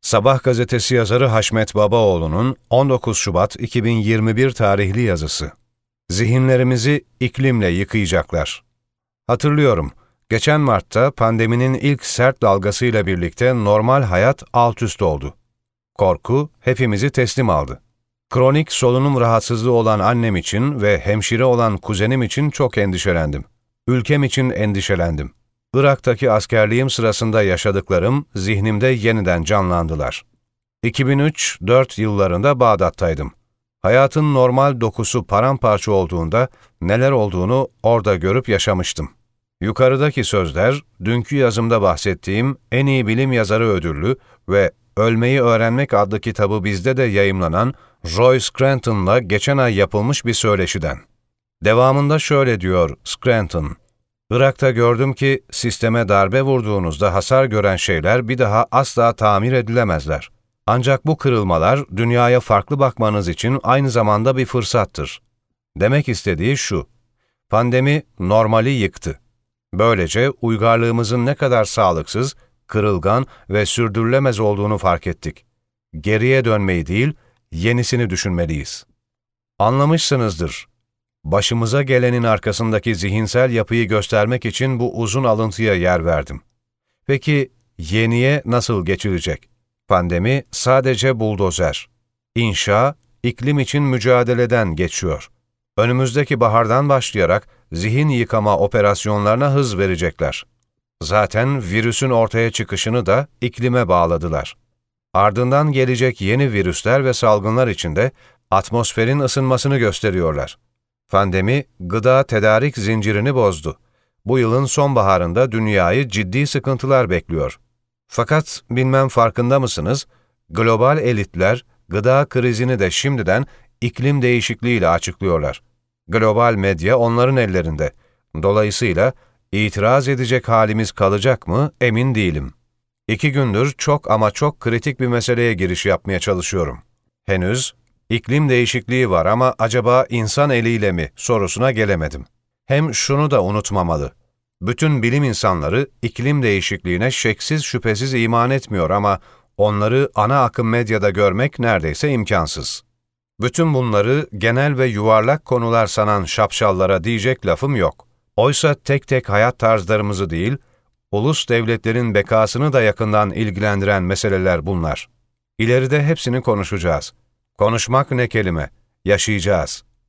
Sabah gazetesi yazarı Haşmet Babaoğlu'nun 19 Şubat 2021 tarihli yazısı. Zihinlerimizi iklimle yıkayacaklar. Hatırlıyorum, geçen Mart'ta pandeminin ilk sert dalgasıyla birlikte normal hayat alt-üst oldu. Korku hepimizi teslim aldı. Kronik solunum rahatsızlığı olan annem için ve hemşire olan kuzenim için çok endişelendim. Ülkem için endişelendim. Irak'taki askerliğim sırasında yaşadıklarım zihnimde yeniden canlandılar. 2003-4 yıllarında Bağdat'taydım. Hayatın normal dokusu paramparça olduğunda neler olduğunu orada görüp yaşamıştım. Yukarıdaki sözler, dünkü yazımda bahsettiğim en iyi bilim yazarı ödüllü ve Ölmeyi Öğrenmek adlı kitabı bizde de yayımlanan Roy Scranton'la geçen ay yapılmış bir söyleşiden. Devamında şöyle diyor Scranton: Irak'ta gördüm ki sisteme darbe vurduğunuzda hasar gören şeyler bir daha asla tamir edilemezler. Ancak bu kırılmalar dünyaya farklı bakmanız için aynı zamanda bir fırsattır. Demek istediği şu: pandemi normali yıktı. Böylece uygarlığımızın ne kadar sağlıksız, kırılgan ve sürdürülemez olduğunu fark ettik. Geriye dönmeyi değil, yenisini düşünmeliyiz. Anlamışsınızdır. Başımıza gelenin arkasındaki zihinsel yapıyı göstermek için bu uzun alıntıya yer verdim. Peki yeniye nasıl geçilecek? Pandemi sadece buldozer. İnşa, iklim için mücadeleden geçiyor. Önümüzdeki bahardan başlayarak zihin yıkama operasyonlarına hız verecekler. Zaten virüsün ortaya çıkışını da iklime bağladılar. Ardından gelecek yeni virüsler ve salgınlar için de atmosferin ısınmasını gösteriyorlar. Pandemi, gıda tedarik zincirini bozdu. Bu yılın sonbaharında dünyayı ciddi sıkıntılar bekliyor. Fakat bilmem farkında mısınız, global elitler gıda krizini de şimdiden iklim değişikliğiyle açıklıyorlar. Global medya onların ellerinde. Dolayısıyla itiraz edecek halimiz kalacak mı emin değilim. 2 gündür çok ama çok kritik bir meseleye giriş yapmaya çalışıyorum. Henüz iklim değişikliği var ama acaba insan eliyle mi sorusuna gelemedim. Hem şunu da unutmamalı. Bütün bilim insanları iklim değişikliğine şeksiz şüphesiz iman etmiyor ama onları ana akım medyada görmek neredeyse imkansız. Bütün bunları genel ve yuvarlak konular sanan şapşallara diyecek lafım yok. Oysa tek tek hayat tarzlarımızı değil, ulus devletlerin bekasını da yakından ilgilendiren meseleler bunlar. İleride hepsini konuşacağız. Konuşmak ne kelime, yaşayacağız.